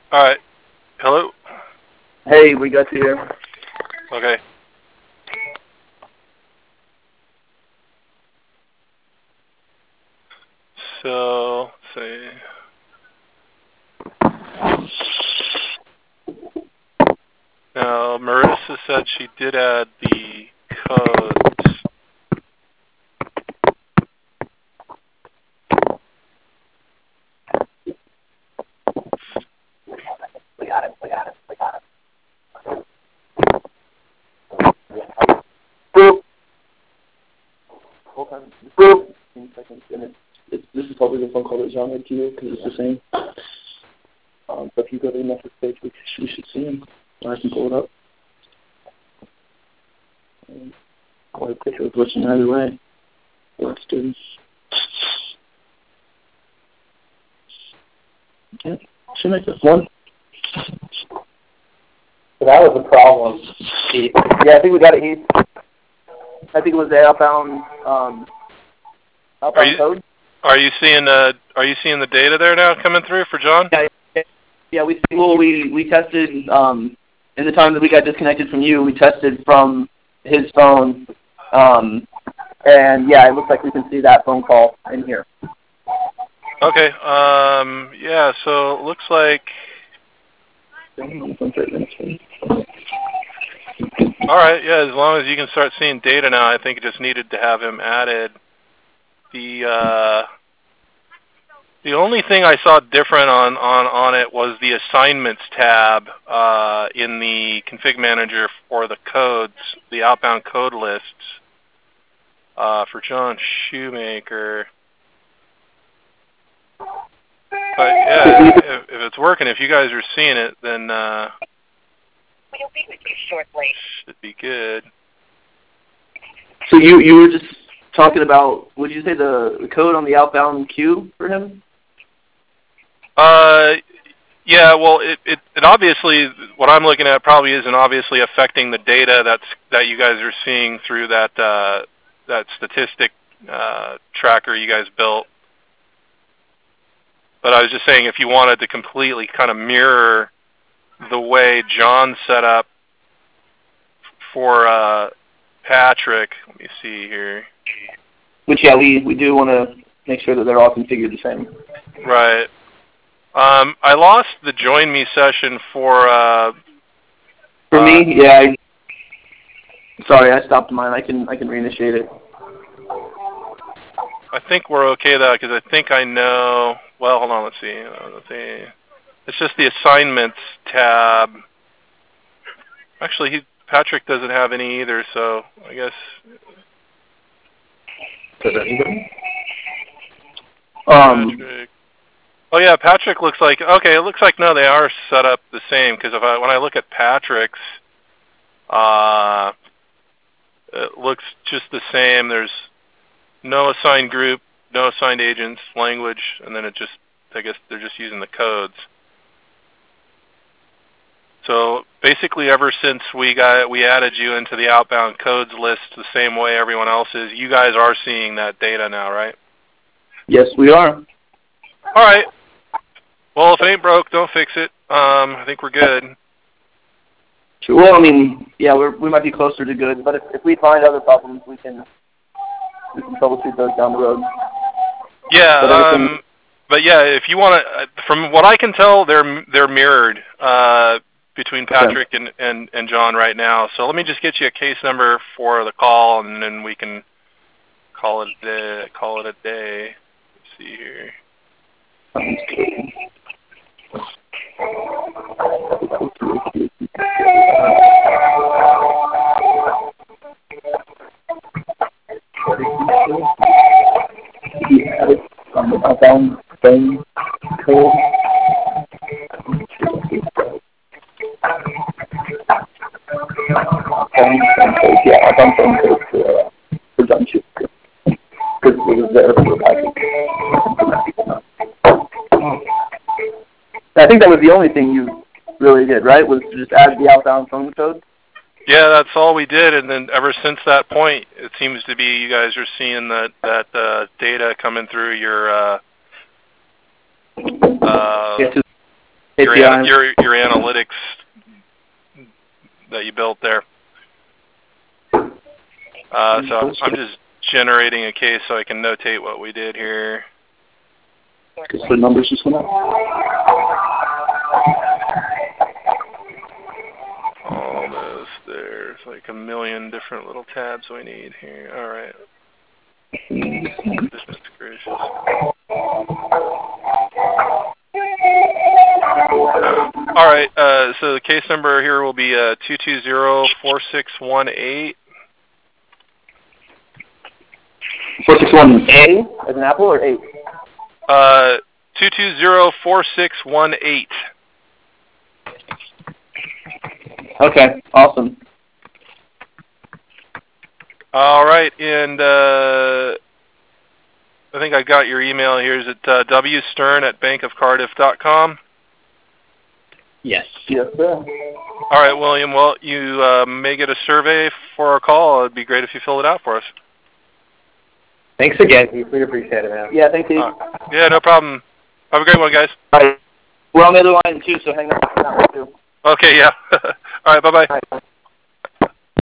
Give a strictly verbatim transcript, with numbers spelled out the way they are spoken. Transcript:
All right. Hello? Hey, we got you here. Okay. So, let's see. Now, Marissa said she did add the codes. We got it, we got it, we got it. Boop. Hold on. Boop. This is probably the phone call that John made to you because it's the same. Um, but if you go to the message page, we, we should see him. I can pull it up. Um, I'll have a picture of what's in either way. Let's do. Yeah, should make this one. So that was the problem. Yeah, I think we got it, Heath. I think it was the outbound, um, outbound Are you code. are you seeing the are you seeing the data there now coming through for John? Yeah, yeah. We well, we we tested um, in the time that we got disconnected from you. We tested from his phone, um, and yeah, it looks like we can see that phone call in here. Okay. Um. Yeah. So it looks like. All right. Yeah. As long as you can start seeing data now, I think it just needed to have him added. The uh, the only thing I saw different on, on, on it was the assignments tab uh, in the config manager for the codes, the outbound code lists uh, for John Shoemaker. But yeah, if, if it's working, if you guys are seeing it, then uh, We'll be with you shortly. Should be good. So you you were just talking about, would you say the, the code on the outbound queue for him? Uh, yeah. Well, it, it it obviously what I'm looking at probably isn't obviously affecting the data that's that you guys are seeing through that uh, that statistic uh, tracker you guys built. But I was just saying, if you wanted to completely kind of mirror the way John set up for uh, Patrick, let me see here. Which, yeah, we, we do want to make sure that they're all configured the same. Right. Um, I lost the join me session for... Uh, for uh, me, yeah. I, sorry, I stopped mine. I can I can reinitiate it. I think we're okay though, because I think I know... Well, hold on, let's see. Uh, let's see. It's just the assignments tab. Actually, he, Patrick doesn't have any either, so I guess... Um, Patrick. Oh yeah, Patrick looks like... Okay, it looks like, no, they are set up the same, because if I, when I look at Patrick's, uh, it looks just the same. There's no assigned group, no assigned agents, language, and then it just, I guess they're just using the codes. So basically, ever since we got we added you into the outbound codes list the same way everyone else is, you guys are seeing that data now, right? Yes, we are. All right. Well, if it ain't broke, don't fix it. Um, I think we're good. Sure. Well, I mean, yeah, we're, we might be closer to good, but if, if we find other problems, we can we can troubleshoot those down the road. Yeah. But, um, but yeah, if you want to, from what I can tell, they're they're mirrored. Uh, between Patrick and, and, and John right now. So let me just get you a case number for the call, and then we can call it a day. Call it a day. Let's see here. Yeah, I've done phone code for, uh, for John Shoemaker. Because it was there for Patrick. I think that was the only thing you really did, right? Was to just add the outbound phone code? Yeah, that's all we did, and then ever since that point, it seems to be you guys are seeing that that uh, data coming through your uh, uh, Yeah, your, an, your your analytics that you built there. Uh, so I'm just generating a case so I can notate what we did here. The numbers just went up. Almost there. There's like a million different little tabs we need here. All right. Goodness gracious. All right. Uh, so the case number here will be uh, two two zero four six one eight. four six one A as an apple or eight? Uh, two two zero four six one eight. Okay, awesome. All right, and uh, I think I got your email here. Is it uh, w stern at bank of cardiff dot com? Yes. Yes, sir. All right, William. Well, you uh, may get a survey for our call. It'd be great if you filled it out for us. Thanks again. We appreciate it, man. Yeah, thank you. Uh, yeah, no problem. Have a great one, guys. All right. We're on the other line, too, so hang on that one, too. Okay, yeah. All right, bye-bye. All right.